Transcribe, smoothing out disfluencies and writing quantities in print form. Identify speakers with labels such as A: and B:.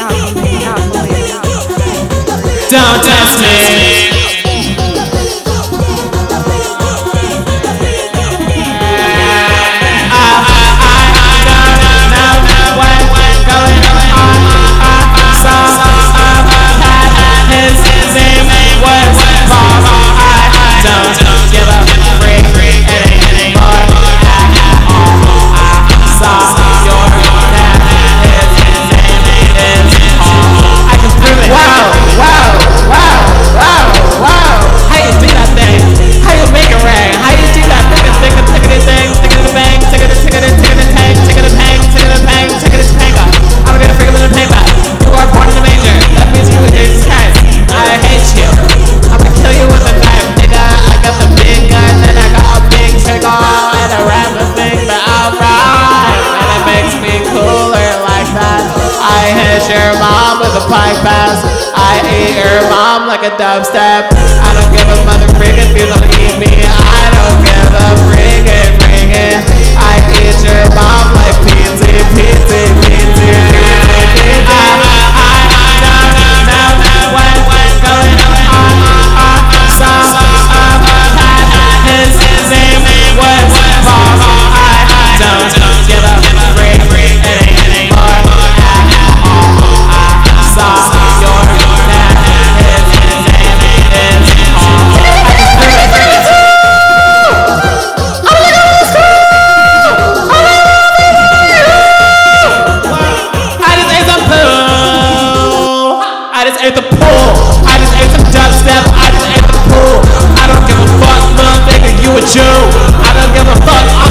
A: Don't test me.
B: Your mom with a pike pass. I eat your mom like a dubstep. I don't give a mother frig if you don't eat me. I don't give a frig and ring it. I eat your mom like pizza, pizza, pizza, pizza. What's going on? Some had his name was Bob. I don't give a frig anymore. Ate the pool. I just ate some dubstep. I just ate the pool. I don't give a fuck, little nigga, you a Jew. I don't give a fuck.